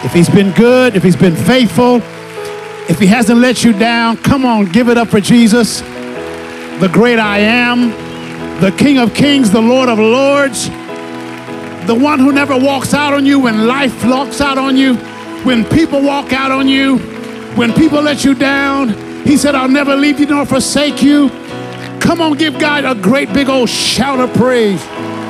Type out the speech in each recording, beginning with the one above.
If he's been good, if he's been faithful, if he hasn't let you down, come on, give it up for Jesus, the great I am, the King of Kings, the Lord of Lords, the one who never walks out on you when life walks out on you, when people walk out on you, when people let you down. He said, I'll never leave you nor forsake you. Come on, give God a great big old shout of praise.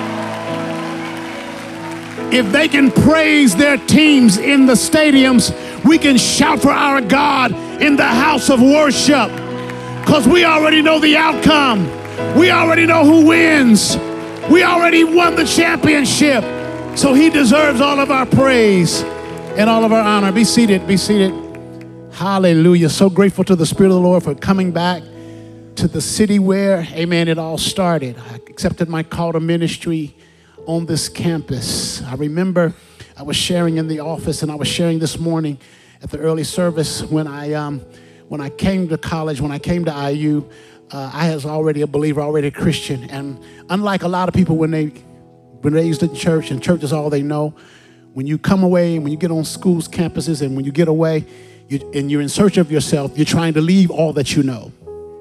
If they can praise their teams in the stadiums, we can shout for our God in the house of worship, because we already know the outcome. We already know who wins. We already won the championship. So he deserves all of our praise and all of our honor. Be seated, be seated. Hallelujah. So grateful to the Spirit of the Lord for coming back to the city where, amen, it all started. I accepted my call to ministry on this campus. I remember I was sharing in the office, and I was sharing this morning at the early service when I came to college, when I came to IU, I was already a believer, already a Christian. And unlike a lot of people when they raised in church and church is all they know, when you come away and when you get on schools, campuses, and when you get away and you're in search of yourself, you're trying to leave all that you know.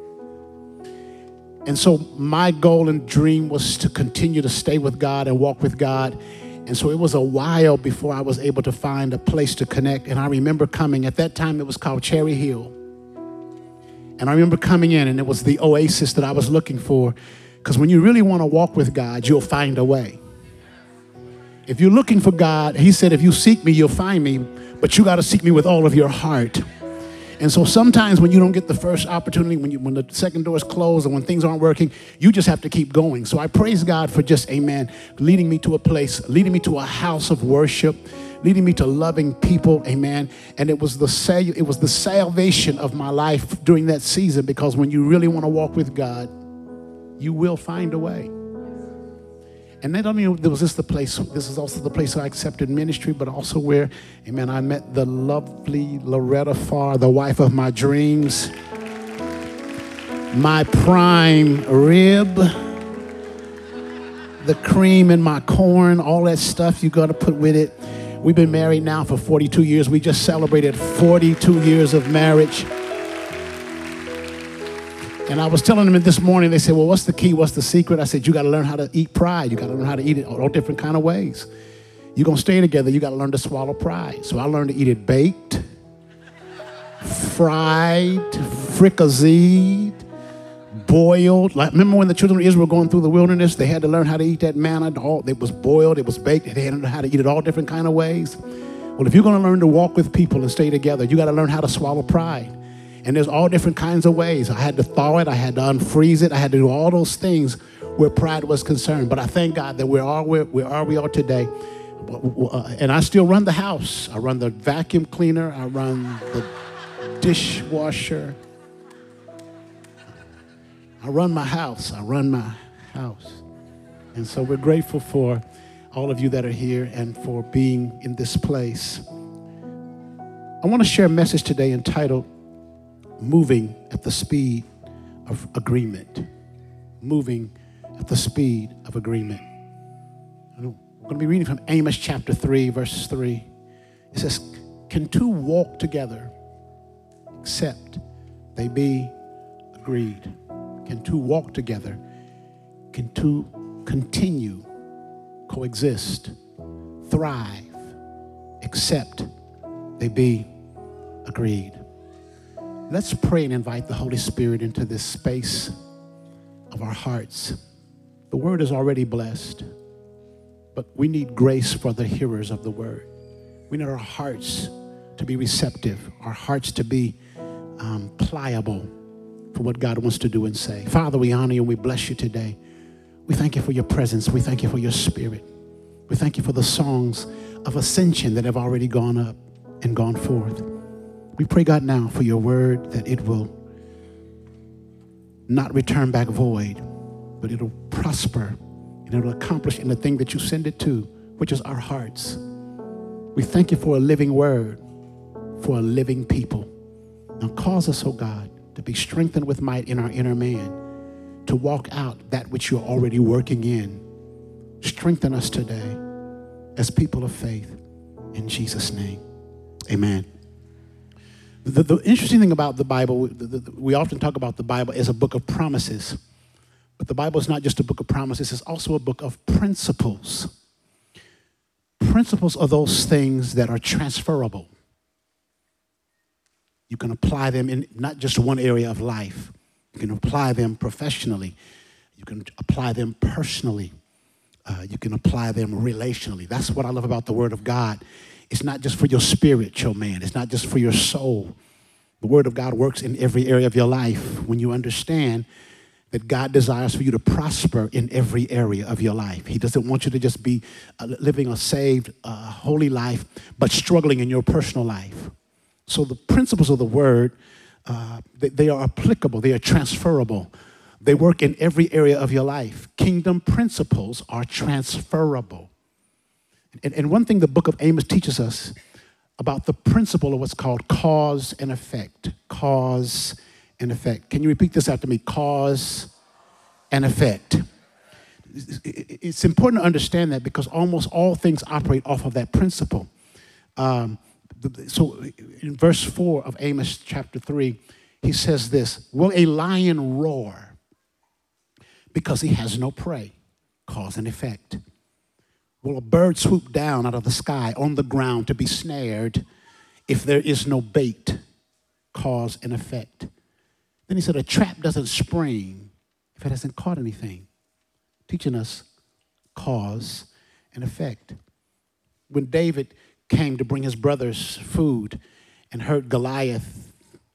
And so my goal and dream was to continue to stay with God and walk with God. And so it was a while before I was able to find a place to connect. And I remember coming, at that time it was called Cherry Hill. And I remember coming in, and it was the oasis that I was looking for. Because when you really want to walk with God, you'll find a way. If you're looking for God, he said, if you seek me, you'll find me. But you got to seek me with all of your heart. And so sometimes when you don't get the first opportunity, when the second door is closed and when things aren't working, you just have to keep going. So I praise God for just, amen, leading me to a place, leading me to a house of worship, leading me to loving people, amen. And it was the salvation of my life during that season, because when you really want to walk with God, you will find a way. And not only was this the place, this is also the place I accepted ministry, but also where, amen, I met the lovely Loretta Farr, the wife of my dreams, my prime rib, the cream in my corn, all that stuff you got to put with it. We've been married now for 42 years. We just celebrated 42 years of marriage. And I was telling them this morning, they said, well, what's the key? What's the secret? I said, you got to learn how to eat pride. You got to learn how to eat it all different kind of ways. You're going to stay together. You got to learn to swallow pride. So I learned to eat it baked, fried, fricasseed, boiled. Like, remember when the children of Israel were going through the wilderness, they had to learn how to eat that manna. It was boiled, it was baked. They had to learn how to eat it all different kind of ways. Well, if you're going to learn to walk with people and stay together, you got to learn how to swallow pride. And there's all different kinds of ways. I had to thaw it. I had to unfreeze it. I had to do all those things where pride was concerned. But I thank God that we are today. And I still run the house. I run the vacuum cleaner. I run the dishwasher. I run my house. And so we're grateful for all of you that are here and for being in this place. I want to share a message today entitled, Moving at the Speed of Agreement. Moving at the speed of agreement. I'm going to be reading from Amos chapter 3, verse 3. It says, can two walk together except they be agreed? Can two walk together? Can two continue, coexist, thrive, except they be agreed? Let's pray and invite the Holy Spirit into this space of our hearts. The word is already blessed, but we need grace for the hearers of the word. We need our hearts to be receptive, our hearts to be pliable for what God wants to do and say. Father, we honor you and we bless you today. We thank you for your presence. We thank you for your spirit. We thank you for the songs of ascension that have already gone up and gone forth. We pray, God, now for your word, that it will not return back void, but it'll prosper and it'll accomplish in the thing that you send it to, which is our hearts. We thank you for a living word, for a living people. Now cause us, oh God, to be strengthened with might in our inner man, to walk out that which you're already working in. Strengthen us today as people of faith. In Jesus' name, Amen. The interesting thing about the Bible, we often talk about the Bible as a book of promises. But the Bible is not just a book of promises, it's also a book of principles. Principles are those things that are transferable. You can apply them in not just one area of life. You can apply them professionally. You can apply them personally. You can apply them relationally. That's what I love about the Word of God. It's not just for your spiritual man. It's not just for your soul. The Word of God works in every area of your life when you understand that God desires for you to prosper in every area of your life. He doesn't want you to just be living a saved, holy life, but struggling in your personal life. So the principles of the Word, they are applicable. They are transferable. They work in every area of your life. Kingdom principles are transferable. And one thing the book of Amos teaches us about the principle of what's called cause and effect. Cause and effect. Can you repeat this after me? Cause and effect. It's important to understand that because almost all things operate off of that principle. So in verse 4 of Amos chapter 3, he says this, will a lion roar because he has no prey? Cause and effect. Will a bird swoop down out of the sky on the ground to be snared if there is no bait? Cause and effect. Then he said, a trap doesn't spring if it hasn't caught anything. Teaching us cause and effect. When David came to bring his brothers food and heard Goliath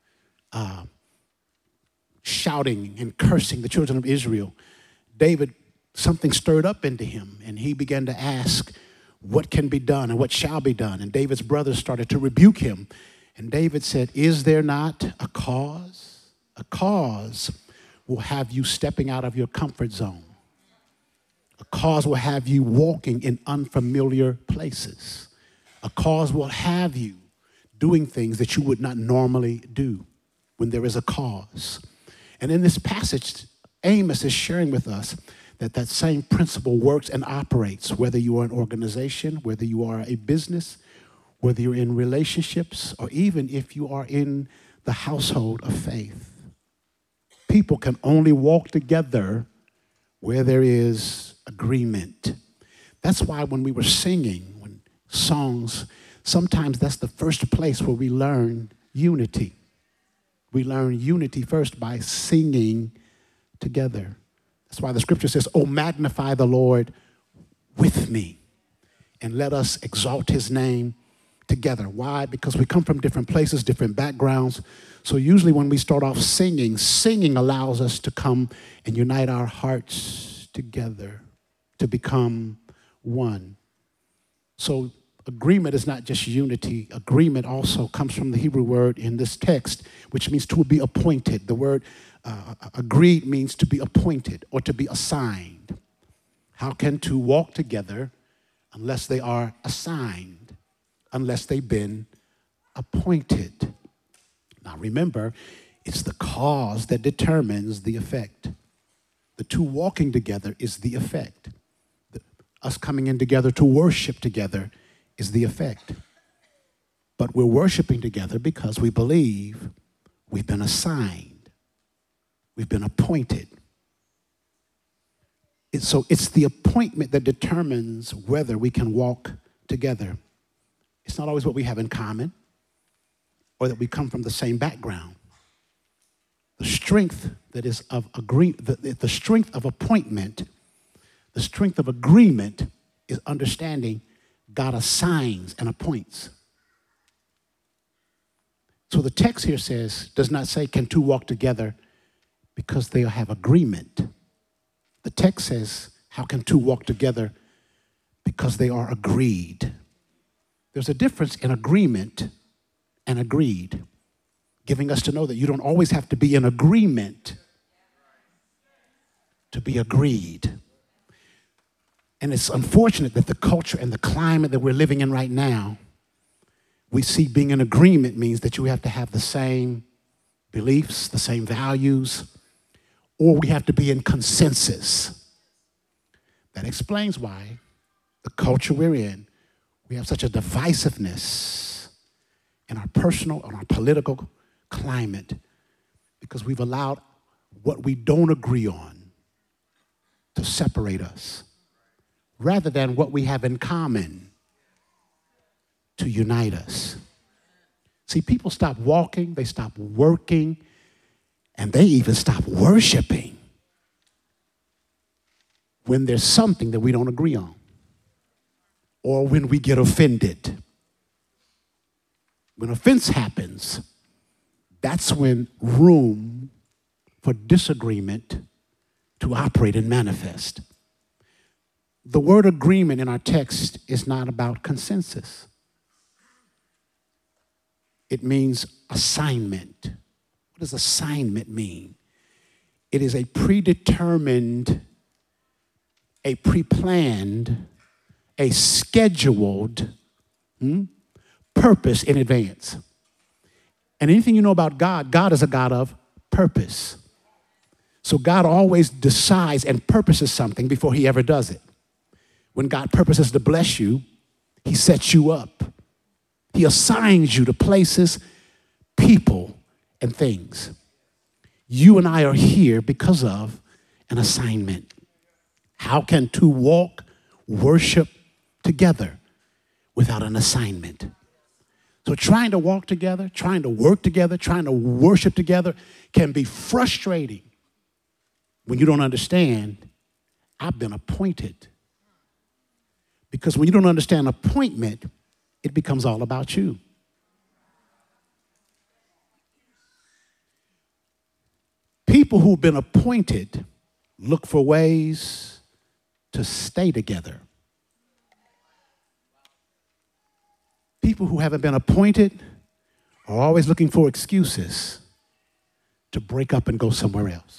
shouting and cursing the children of Israel, David, something stirred up into him, and he began to ask, what can be done and what shall be done? And David's brothers started to rebuke him. And David said, is there not a cause? A cause will have you stepping out of your comfort zone. A cause will have you walking in unfamiliar places. A cause will have you doing things that you would not normally do when there is a cause. And in this passage, Amos is sharing with us that that same principle works and operates, whether you are an organization, whether you are a business, whether you're in relationships, or even if you are in the household of faith. People can only walk together where there is agreement. That's why when we were singing, when songs, sometimes that's the first place where we learn unity. We learn unity first by singing together. That's why the scripture says, oh, magnify the Lord with me and let us exalt his name together. Why? Because we come from different places, different backgrounds. So usually when we start off singing, singing allows us to come and unite our hearts together to become one. So agreement is not just unity. Agreement also comes from the Hebrew word in this text, which means to be appointed. The word agreed means to be appointed or to be assigned. How can two walk together unless they are assigned, unless they've been appointed? Now remember, it's the cause that determines the effect. The two walking together is the effect. Us coming in together to worship together is the effect. But we're worshiping together because we believe we've been assigned. We've been appointed. So it's the appointment that determines whether we can walk together. It's not always what we have in common or that we come from the same background. The strength that is of the strength of appointment, the strength of agreement is understanding God assigns and appoints. So the text here does not say, can two walk together because they have agreement. The text says, how can two walk together because they are agreed? There's a difference in agreement and agreed, giving us to know that you don't always have to be in agreement to be agreed. And it's unfortunate that the culture and the climate that we're living in right now, we see being in agreement means that you have to have the same beliefs, the same values, or we have to be in consensus. That explains why the culture we're in, we have such a divisiveness in our personal and our political climate because we've allowed what we don't agree on to separate us rather than what we have in common to unite us. See, people stop walking, they stop working, and they even stop worshiping when there's something that we don't agree on or when we get offended. When offense happens, that's when room for disagreement to operate and manifest. The word agreement in our text is not about consensus. It means assignment. What does assignment mean? It is a predetermined, a pre-planned, a scheduled purpose in advance. And anything you know about God, God is a God of purpose. So God always decides and purposes something before he ever does it. When God purposes to bless you, he sets you up. He assigns you to places, people, and things. You and I are here because of an assignment. How can two walk, worship together without an assignment? So trying to walk together, trying to work together, trying to worship together can be frustrating when you don't understand, I've been appointed. Because when you don't understand appointment, it becomes all about you. People who've been appointed look for ways to stay together. People who haven't been appointed are always looking for excuses to break up and go somewhere else.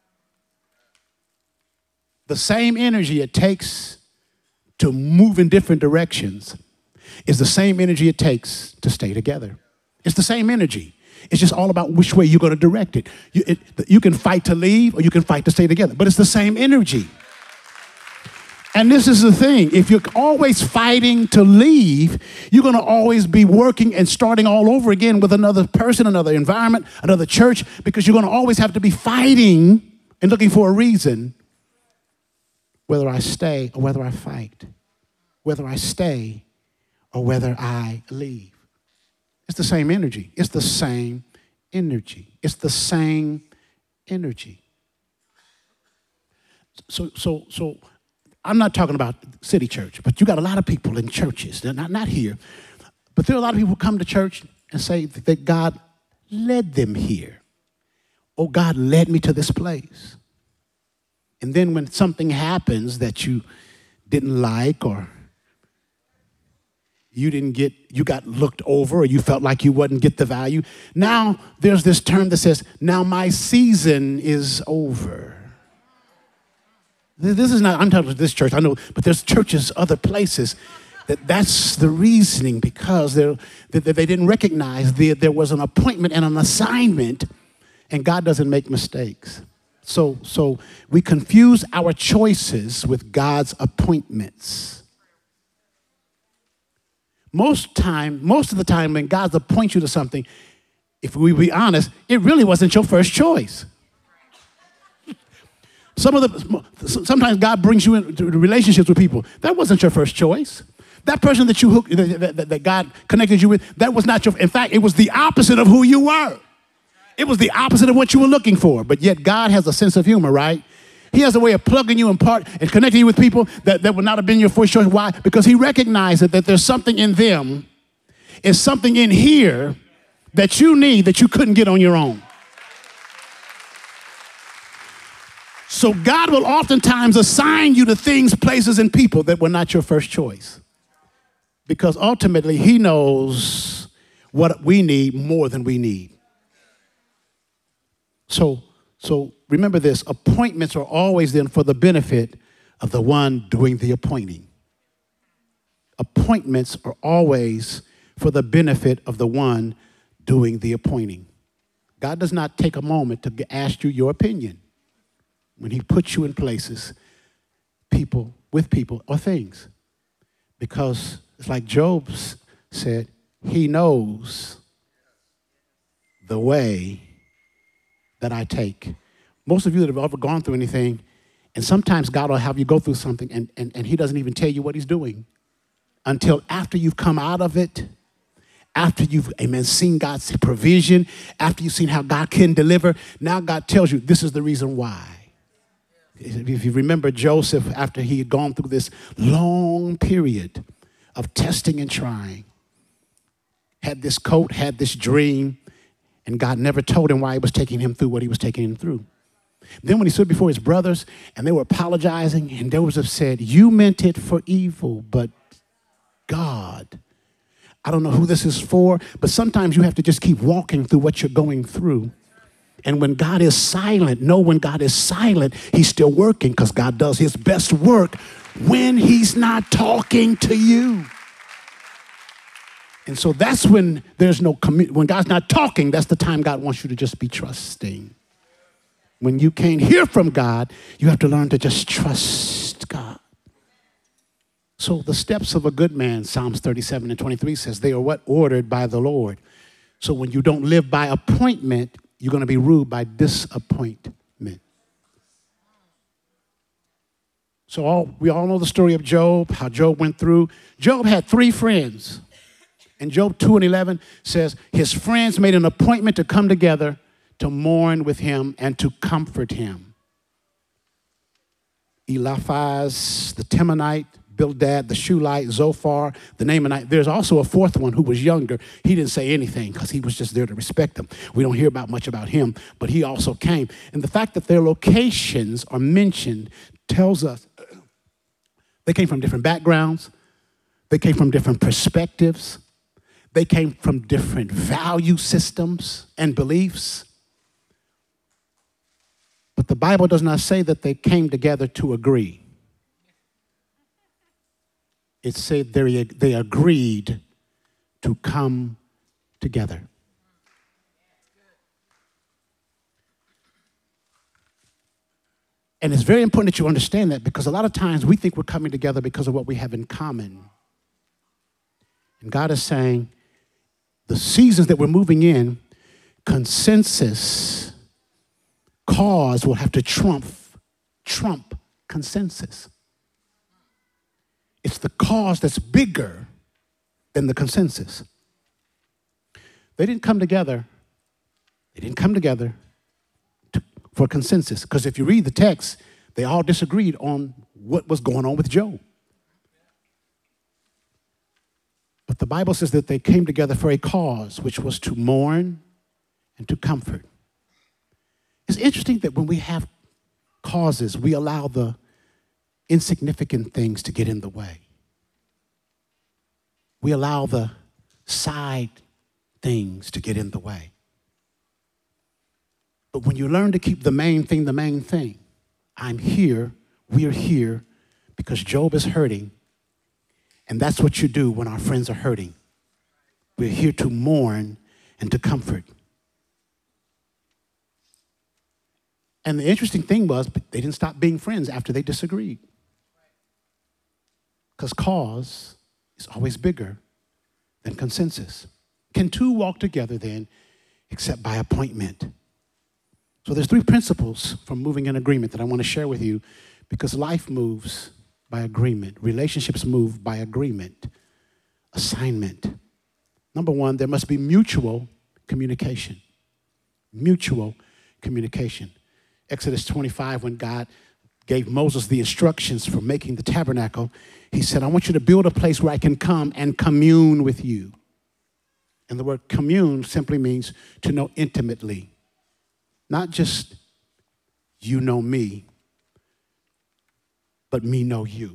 The same energy it takes to move in different directions is the same energy it takes to stay together. It's the same energy. It's just all about which way you're going to direct it. You can fight to leave or you can fight to stay together, but it's the same energy. And this is the thing. If you're always fighting to leave, you're going to always be working and starting all over again with another person, another environment, another church, because you're going to always have to be fighting and looking for a reason whether I stay or whether I fight, whether I stay or whether I leave. It's the same energy. It's the same energy. It's the same energy. So I'm not talking about City Church, but you got a lot of people in churches. They're not here. But there are a lot of people who come to church and say that God led them here. Oh, God led me to this place. And then when something happens that you didn't like or you got looked over or you felt like you wouldn't get the value, now there's this term that says, now my season is over. This is not, I'm talking about this church, I know, but there's churches, other places, that's the reasoning because they didn't recognize there was an appointment and an assignment, and God doesn't make mistakes. So we confuse our choices with God's appointments. Most of the time when God appoints you to something, if we be honest, it really wasn't your first choice. Sometimes God brings you into relationships with people. That wasn't your first choice. That person that God connected you with, that was not in fact, it was the opposite of who you were. It was the opposite of what you were looking for. But yet God has a sense of humor, right? He has a way of plugging you in part and connecting you with people that would not have been your first choice. Why? Because he recognizes that there's something in them, is something in here that you need that you couldn't get on your own. So God will oftentimes assign you to things, places, and people that were not your first choice. Because ultimately, he knows what we need more than we need. So remember this, appointments are always then for the benefit of the one doing the appointing. Appointments are always for the benefit of the one doing the appointing. God does not take a moment to ask you your opinion when he puts you in places, people, or things. Because it's like Job said, he knows the way that I take. Most of you that have ever gone through anything, and sometimes God will have you go through something and he doesn't even tell you what he's doing until after you've come out of it, after you've, amen, seen God's provision, after you've seen how God can deliver. Now God tells you this is the reason why. If you remember Joseph, after he had gone through this long period of testing and trying, had this coat, had this dream, and God never told him why he was taking him through what he was taking him through. Then when he stood before his brothers and they were apologizing, and Joseph said, you meant it for evil, but God, I don't know who this is for, but sometimes you have to just keep walking through what you're going through. And when God is silent, know when God is silent, he's still working, because God does his best work when he's not talking to you. And so that's when there's no when God's not talking, that's the time God wants you to just be trusting. When you can't hear from God, you have to learn to just trust God. So the steps of a good man, Psalms 37:23 says, they are what? Ordered by the Lord. So when you don't live by appointment, you're going to be ruled by disappointment. So we all know the story of Job, how Job went through. Job had 3 friends. And Job 2:11 says, his friends made an appointment to come together to mourn with him and to comfort him. Eliphaz, the Temanite, Bildad, the Shuhite, Zophar, the Naamanite. There's also a 4th one who was younger. He didn't say anything because he was just there to respect them. We don't hear much about him, but he also came. And the fact that their locations are mentioned tells us they came from different backgrounds. They came from different perspectives. They came from different value systems and beliefs. But the Bible does not say that they came together to agree. It said they agreed to come together. And it's very important that you understand that, because a lot of times we think we're coming together because of what we have in common. And God is saying, the seasons that we're moving in, consensus, cause will have to trump consensus. It's the cause that's bigger than the consensus. They didn't come together. For consensus. Because if you read the text, they all disagreed on what was going on with Job. But the Bible says that they came together for a cause, which was to mourn and to comfort. It's interesting that when we have causes, we allow the insignificant things to get in the way. We allow the side things to get in the way. But when you learn to keep the main thing, I'm here, we're here, because Job is hurting. And that's what you do when our friends are hurting. We're here to mourn and to comfort. And the interesting thing was, they didn't stop being friends after they disagreed. Because cause is always bigger than consensus. Can 2 walk together then, except by appointment? So there's 3 principles from moving in agreement that I want to share with you, because life moves by agreement. Relationships move by agreement. Assignment. Number 1, there must be mutual communication. Mutual communication. Exodus 25, when God gave Moses the instructions for making the tabernacle, he said, I want you to build a place where I can come and commune with you. And the word commune simply means to know intimately. Not just you know me, but me know you.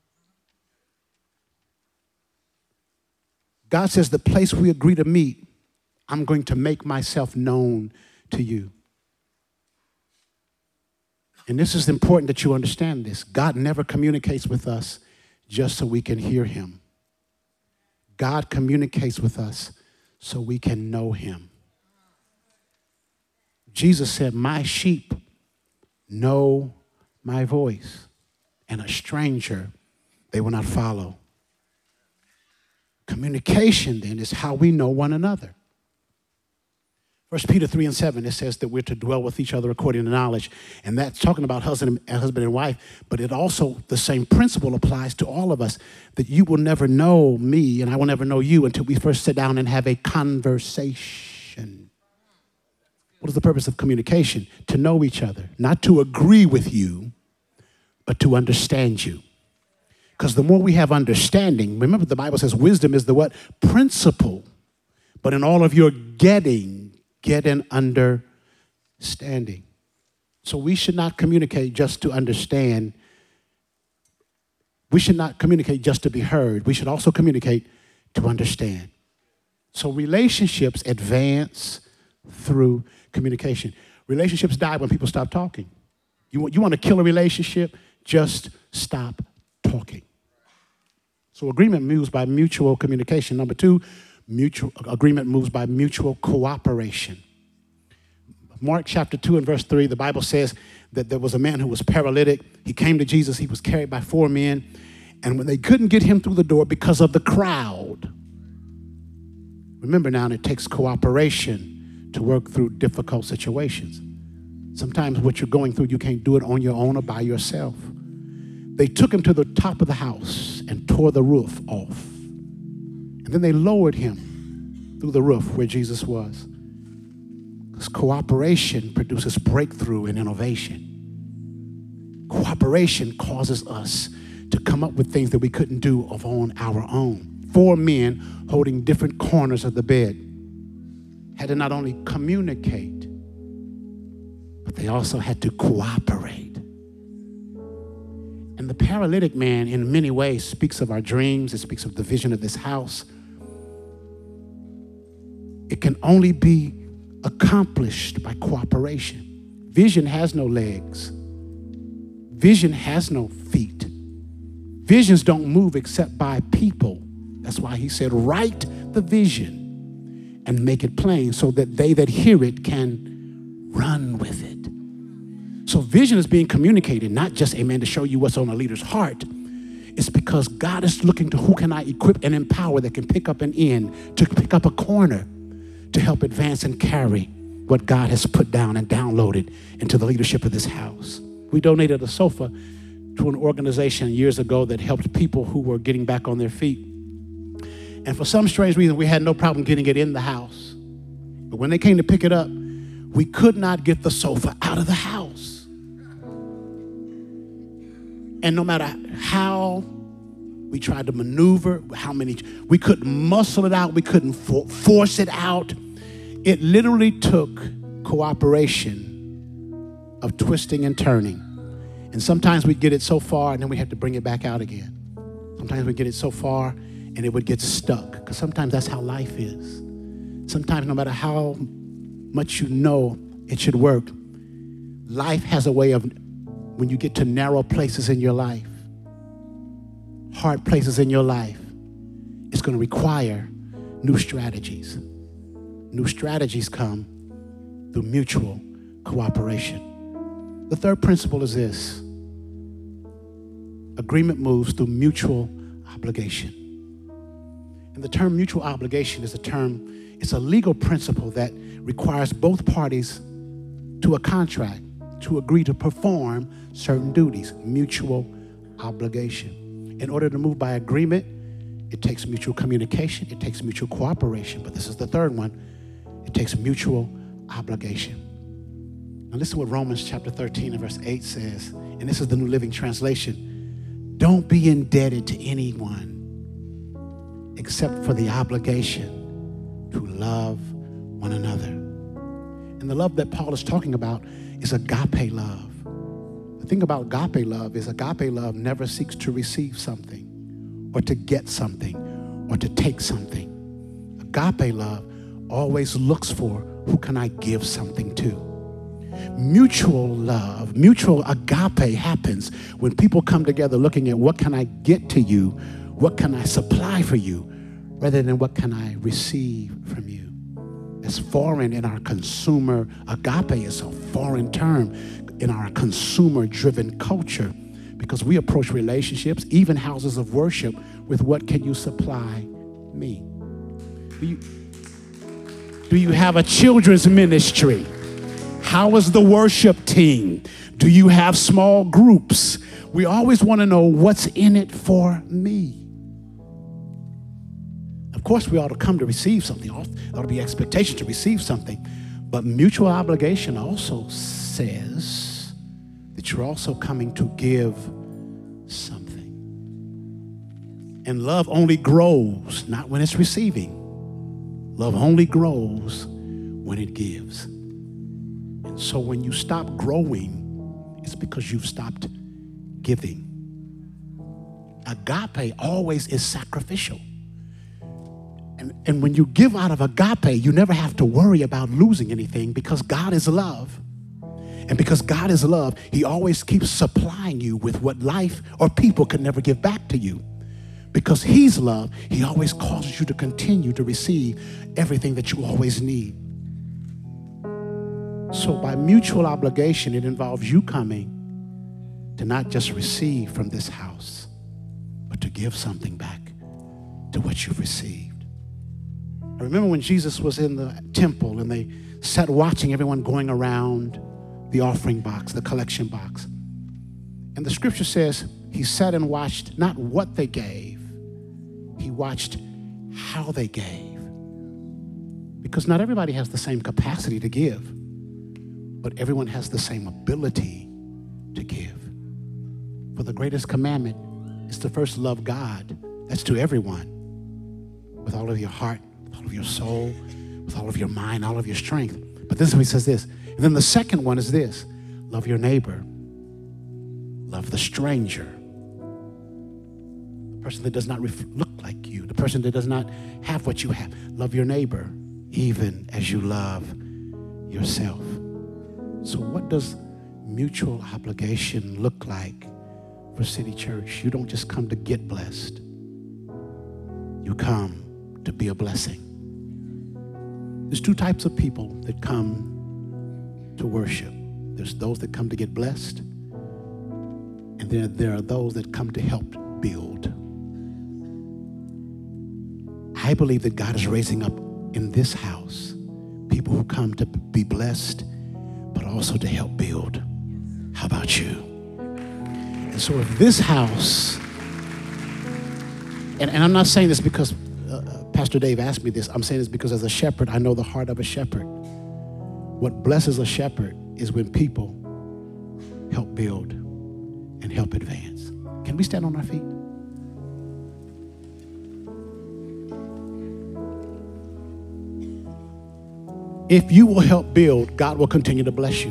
God says the place we agree to meet, I'm going to make myself known to you. And this is important that you understand this. God never communicates with us just so we can hear him. God communicates with us so we can know him. Jesus said, my sheep know my voice, and a stranger they will not follow. Communication then is how we know one another. 1 Peter 3:7, it says that we're to dwell with each other according to knowledge. And that's talking about husband and wife. But it also, the same principle applies to all of us, that you will never know me and I will never know you until we first sit down and have a conversation. What is the purpose of communication? To know each other, not to agree with you, but to understand you. Because the more we have understanding, remember the Bible says wisdom is the what? Principle. But in all of your getting, get an understanding. So we should not communicate just to understand. We should not communicate just to be heard. We should also communicate to understand. So relationships advance through communication. Relationships die when people stop talking. You want to kill a relationship? Just stop talking. So agreement moves by mutual communication. Number two, agreement moves by mutual cooperation. Mark chapter 2 and verse 3, the Bible says that there was a man who was paralytic. He came to Jesus. He was carried by 4 men. And when they couldn't get him through the door because of the crowd, remember now, it takes cooperation to work through difficult situations. Sometimes what you're going through, you can't do it on your own or by yourself. They took him to the top of the house and tore the roof off. And then they lowered him through the roof where Jesus was. Because cooperation produces breakthrough and innovation. Cooperation causes us to come up with things that we couldn't do on our own. 4 men holding different corners of the bed had to not only communicate, but they also had to cooperate. And the paralytic man, in many ways, speaks of our dreams. It speaks of the vision of this house. It can only be accomplished by cooperation. Vision has no legs. Vision has no feet. Visions don't move except by people. That's why he said, write the vision and make it plain so that they that hear it can run with it. So vision is being communicated, not just, amen, to show you what's on a leader's heart. It's because God is looking to who can I equip and empower that can pick up an end, to pick up a corner, to help advance and carry what God has put down and downloaded into the leadership of this house. We donated a sofa to an organization years ago that helped people who were getting back on their feet. And for some strange reason, we had no problem getting it in the house. But when they came to pick it up, we could not get the sofa out of the house. And no matter how we tried to maneuver, we couldn't muscle it out, we couldn't force it out. It literally took cooperation of twisting and turning. And sometimes we'd get it so far and then we had to bring it back out again. Sometimes we'd get it so far and it would get stuck, because sometimes that's how life is. Sometimes no matter how much you know it should work, life has a way of, when you get to narrow places in your life, hard places in your life, it's going to require new strategies. New strategies come through mutual cooperation. The third principle is this: agreement moves through mutual obligation. And the term mutual obligation is it's a legal principle that requires both parties to a contract to agree to perform certain duties. Mutual obligation. In order to move by agreement, it takes mutual communication, it takes mutual cooperation, but this is the third one. It takes mutual obligation. Now listen what Romans chapter 13 and verse 8 says, and this is the New Living Translation. Don't be indebted to anyone except for the obligation to love one another. And the love that Paul is talking about is agape love. The thing about agape love is agape love never seeks to receive something or to get something or to take something. Agape love always looks for who can I give something to. Mutual love, mutual agape happens when people come together looking at what can I get to you, what can I supply for you, rather than what can I receive from you. It's foreign in our consumer, agape is a foreign term in our consumer-driven culture, because we approach relationships, even houses of worship, with what can you supply me? Do you have a children's ministry? How is the worship team? Do you have small groups? We always want to know what's in it for me. Of course, we ought to come to receive something. There ought to be expectation to receive something. But mutual obligation also says that you're also coming to give something. And love only grows, not when it's receiving. Love only grows when it gives. And so when you stop growing, it's because you've stopped giving. Agape always is sacrificial. And when you give out of agape, you never have to worry about losing anything because God is love. And because God is love, he always keeps supplying you with what life or people could never give back to you. Because he's love, he always causes you to continue to receive everything that you always need. So by mutual obligation, it involves you coming to not just receive from this house, but to give something back to what you've received. I remember when Jesus was in the temple and they sat watching everyone going around the offering box, the collection box. And the scripture says he sat and watched not what they gave, he watched how they gave. Because not everybody has the same capacity to give, but everyone has the same ability to give. For the greatest commandment is to first love God. That's to everyone. With all of your heart, with all of your soul, with all of your mind, all of your strength. But this is when he says this. And then the second one is this. Love your neighbor. Love the stranger. The person that does not look like you. The person that does not have what you have. Love your neighbor even as you love yourself. So what does mutual obligation look like for City Church? You don't just come to get blessed. You come to be a blessing. There's two types of people that come to worship. There's those that come to get blessed, and then there are those that come to help build. I believe that God is raising up in this house people who come to be blessed, but also to help build. How about you? And so if this house, and I'm not saying this because Pastor Dave asked me this. I'm saying this because as a shepherd, I know the heart of a shepherd. What blesses a shepherd is when people help build and help advance. Can we stand on our feet? If you will help build, God will continue to bless you.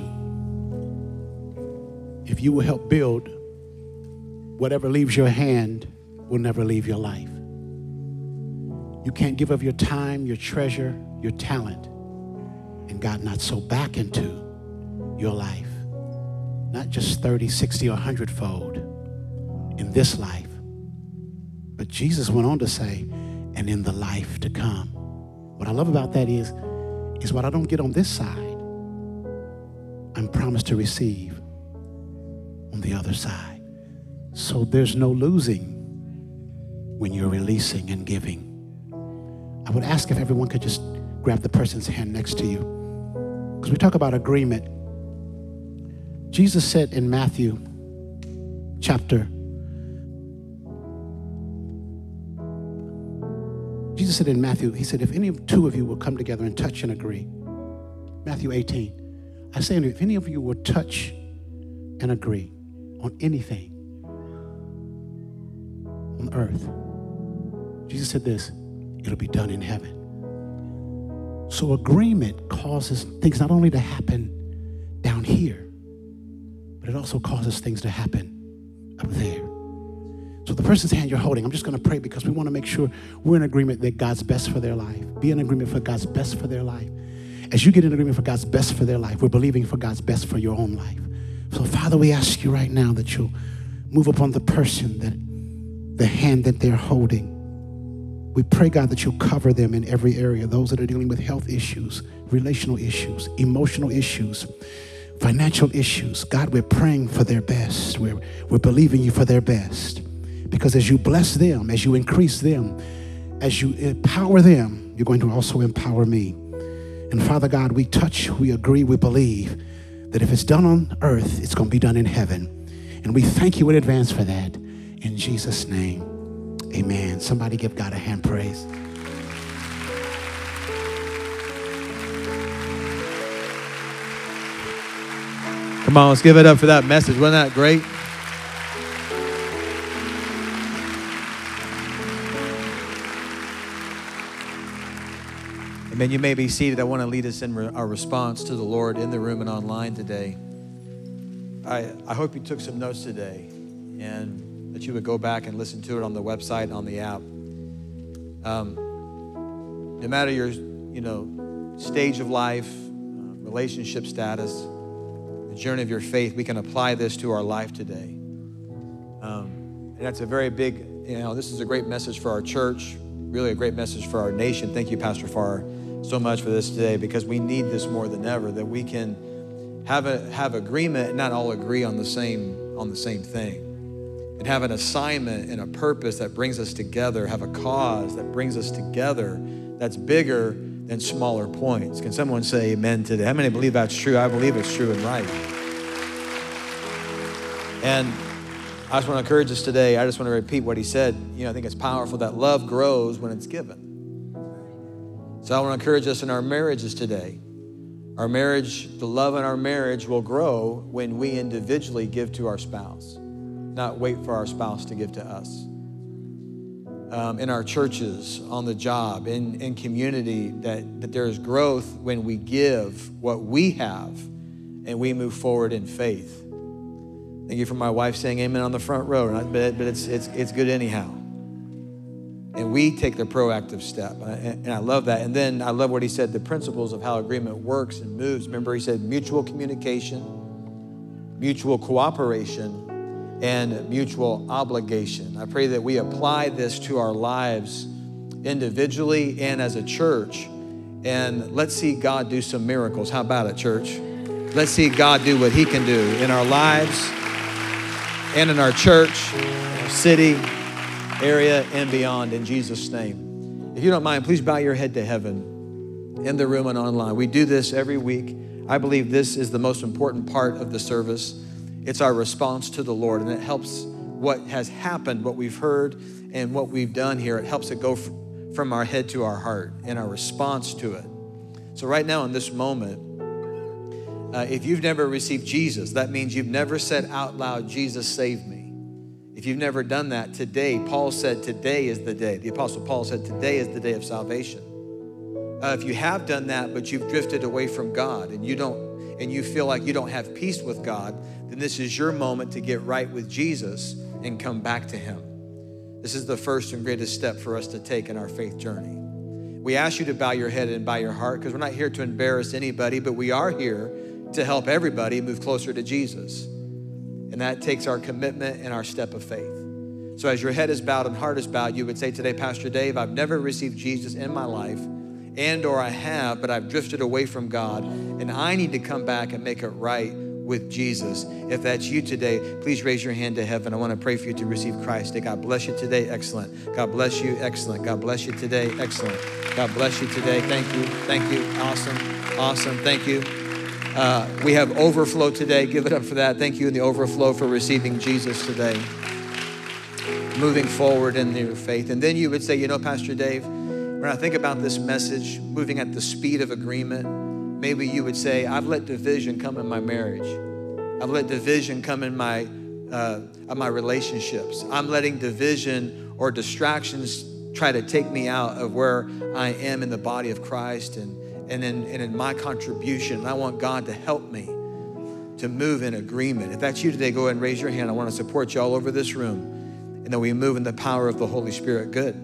If you will help build, whatever leaves your hand will never leave your life. You can't give of your time, your treasure, your talent, and God not sow back into your life. Not just 30, 60, or 100-fold in this life. But Jesus went on to say, and in the life to come. What I love about that is what I don't get on this side, I'm promised to receive on the other side. So there's no losing when you're releasing and giving. I would ask if everyone could just grab the person's hand next to you. Because we talk about agreement. Jesus said in Matthew he said, if any of two of you will come together and touch and agree. Matthew 18. I say, if any of you will touch and agree on anything on earth, Jesus said this, it'll be done in heaven. So agreement causes things not only to happen down here, but it also causes things to happen up there. So the person's hand you're holding, I'm just going to pray because we want to make sure we're in agreement that God's best for their life. Be in agreement for God's best for their life. As you get in agreement for God's best for their life, we're believing for God's best for your own life. So Father, we ask you right now that you'll move upon the person, that the hand that they're holding. We pray, God, that you'll cover them in every area. Those that are dealing with health issues, relational issues, emotional issues, financial issues. God, we're praying for their best. We're believing you for their best. Because as you bless them, as you increase them, as you empower them, you're going to also empower me. And Father God, we touch, we agree, we believe that if it's done on earth, it's going to be done in heaven. And we thank you in advance for that. In Jesus' name, amen. Somebody give God a hand praise. Come on, let's give it up for that message. Wasn't that great? Amen. You may be seated. I want to lead us in our response to the Lord in the room and online today. I hope you took some notes today and that you would go back and listen to it on the website, on the app. No matter your, stage of life, relationship status, the journey of your faith, we can apply this to our life today. And that's a very big, this is a great message for our church, really a great message for our nation. Thank you, Pastor Farr, so much for this today, because we need this more than ever, that we can have agreement and not all agree on the same thing, and have an assignment and a purpose that brings us together, have a cause that brings us together that's bigger than smaller points. Can someone say amen today? How many believe that's true? I believe it's true and right. And I just want to encourage us today. I just want to repeat what he said. I think it's powerful that love grows when it's given. So I want to encourage us in our marriages today. Our marriage, the love in our marriage will grow when we individually give to our spouse, not wait for our spouse to give to us. In our churches, on the job, in community, that there is growth when we give what we have and we move forward in faith. Thank you for my wife saying amen on the front row, but it's good anyhow. And we take the proactive step, and I love that. And then I love what he said, the principles of how agreement works and moves. Remember, he said mutual communication, mutual cooperation, and mutual obligation. I pray that we apply this to our lives individually and as a church, and let's see God do some miracles. How about it, church? Let's see God do what he can do in our lives and in our church, our city, area, and beyond, in Jesus' name. If you don't mind, please bow your head to heaven in the room and online. We do this every week. I believe this is the most important part of the service. It's our response to the Lord, and it helps what has happened, what we've heard, and what we've done here. It helps it go from our head to our heart and our response to it. So right now in this moment, if you've never received Jesus, that means you've never said out loud, Jesus, save me. If you've never done that, today, Paul said today is the day. The Apostle Paul said today is the day of salvation. If you have done that, but you've drifted away from God and you feel like you don't have peace with God, then this is your moment to get right with Jesus and come back to him. This is the first and greatest step for us to take in our faith journey. We ask you to bow your head and bow your heart, because we're not here to embarrass anybody, but we are here to help everybody move closer to Jesus. And that takes our commitment and our step of faith. So as your head is bowed and heart is bowed, you would say today, Pastor Dave, I've never received Jesus in my life, or I have, but I've drifted away from God, and I need to come back and make it right with Jesus. If that's you today, please raise your hand to heaven. I want to pray for you to receive Christ. God bless you today. Excellent. God bless you. Excellent. God bless you today. Excellent. God bless you today. Thank you. Thank you. Awesome. Awesome. Thank you. We have overflow today. Give it up for that. Thank you in the overflow for receiving Jesus today. Moving forward in your faith. And then you would say, Pastor Dave, when I think about this message, moving at the speed of agreement, maybe you would say, I've let division come in my marriage. I've let division come in my relationships. I'm letting division or distractions try to take me out of where I am in the body of Christ and in my contribution. And I want God to help me to move in agreement. If that's you today, go ahead and raise your hand. I want to support you all over this room. And then we move in the power of the Holy Spirit. Good.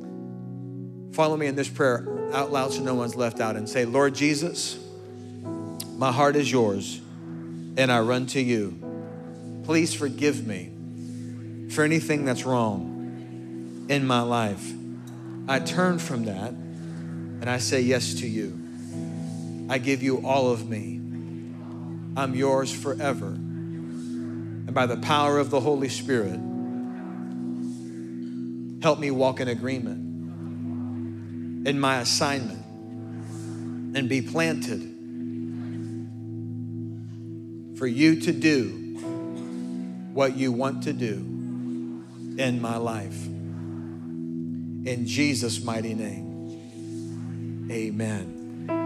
Follow me in this prayer out loud so no one's left out, and say, Lord Jesus, my heart is yours and I run to you. Please forgive me for anything that's wrong in my life. I turn from that and I say yes to you. I give you all of me. I'm yours forever. And by the power of the Holy Spirit, help me walk in agreement in my assignment and be planted for you to do what you want to do in my life. In Jesus' mighty name, amen.